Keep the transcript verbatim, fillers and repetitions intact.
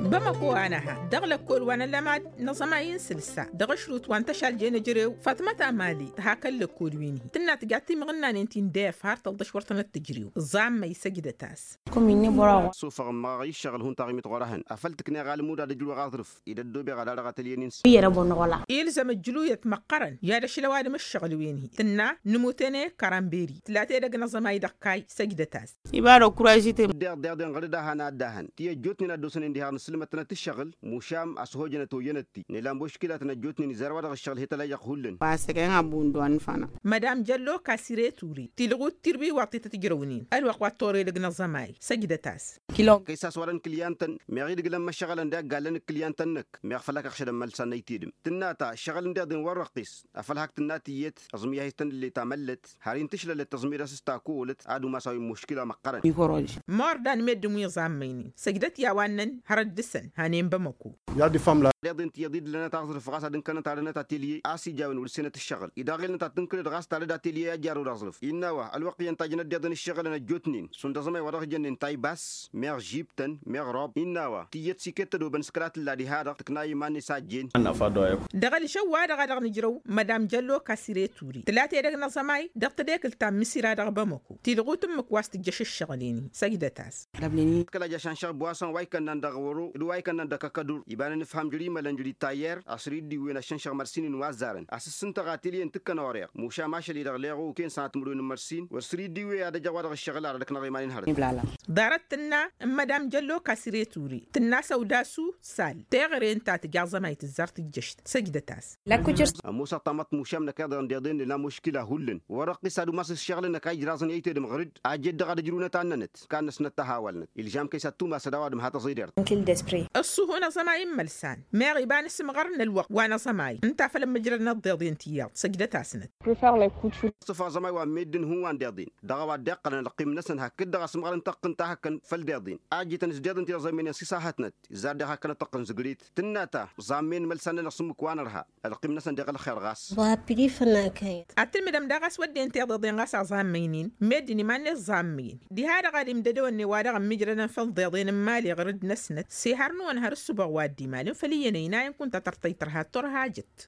بمكو أناها دغلك كل وانا لما نظمين سلسة دغشروت وانت شال جينا جريو فاطمة مالي تهاكل لك كل ويني تنا تقعتي مغنى ننتين داف هار تلدش ورطنا التجريو الزعم ما يسجد تاس كوميني براو سوفر ما يشغل هون تاغي متغرهن أفلتك نغال مودا دجلو غاظرف إذا الدوبي غادا غاتلينين يربون ولا يلزم الجلوية مقرن يا دشلواد مش شغل ويني تنا نموتني كرامبيري تلاتي دق نظم يدقاي سجد تاس يبارو كراجيتي دير دير دير غدا هنا دهن تي جوتني ندوسن اندي هان سلمتنا تشغل مشام اسهوجنا تو ينتي نلام مشكلتنا جوتني نزار ودا الشغل هي تلا يقولن باسكن ابوندوان فانا مدام جلو كاسيري توري تلغو تربي وقت تتجرونين الوقت توري دق نظماي سجد تاس كيلو كيساس ورن كليانتن ميغي دق لما شغل ندق قالن كليانتنك ميغ فلك اخشد ملسن يتيدم تناتا شغل ندق دين ورقيس افلحك تناتيت ازميه هيتن اللي تعملت هارين تشل للتزمير استاكولت ادو ما سوي مشكله مقرن يكروج ماردان مدمو يزاميني سجدت يا وانن هرد دسن هانين بمكو يا دي فاملا رياضين تيضيد لنا تاخذ فغاس دين كانت على نتا تيلي اسي جاون ولسنه الشغل اذا غير نتا تنكر غاس تاع دا تيلي جارو رازلف انوا الوقت ينتاجنا ديدن الشغل انا جوتنين سند زمي ورا جنن تاي باس مير جيبتن مير روب انوا تيت سيكت دو بنسكرات لا دي هذا تكناي ماني ساجين انا فادو دغل شو وادا دغ نجرو مدام جلو كاسيري توري تلاتي دغ نصماي دغت ديك التا مسيرا دغ بمكو تيلغو تمك واست جش الشغليني سجدتاس دبليني كلا جاشان شغل بواسون واي كان ندغ ورو دو واي كان ندغ كدور يبان نفهم جري ملنجري تاير اسري دي وين عشان شغل مرسين وازارن اسسن تغاتيلي انت كنوريق موشا ماشي لي دغ ليغو كين ساعه مرون مرسين وسري دي وي هذا جواد الشغل على دكنا غيمانين هرد بلالا دارتنا مدام جلو كاسيري توري تنا سوداسو سال تغري انت تجازا ما يتزرت الجشت سجدتاس لا كوتشر موسى طمط موشام نكاد نديدين لا مشكله هلن ورقي سادو ماس الشغل انك اي جرازن يتد مغرد اجد غد جرونا تاننت كان نتهاولن الجام كيس توما سدواد ما تصيدر كل ديسبري الصهونه زماي ملسان ما غيبان اسم غرن الوقت وانا زماي انت فلما جرنا الضيضين تيات سجدتاسنت بريفير لا كوتشر صفا زماي وميدن هو نديدين دغوا دقنا نقيم نسن هكد دغ سمغرن تقن تاهكن فلديدين اجي تنسديدن تي زمين سيساهتنت زاد هكن تقن زغريت تناتا زامين ملسان نصمك وانرها القيم نسن دغ الخير غاس وابري فناكايت أتل مدام دغاس ودين تيضين غاس عزامينين مدني ما نزامين دي هذا غادي مددوني وادغ مجرنا فلضيضين مالي غرد نسنت سيهرنو انهر السبع وادي مالين فلينينا يكون تطرطيطرها ترها جت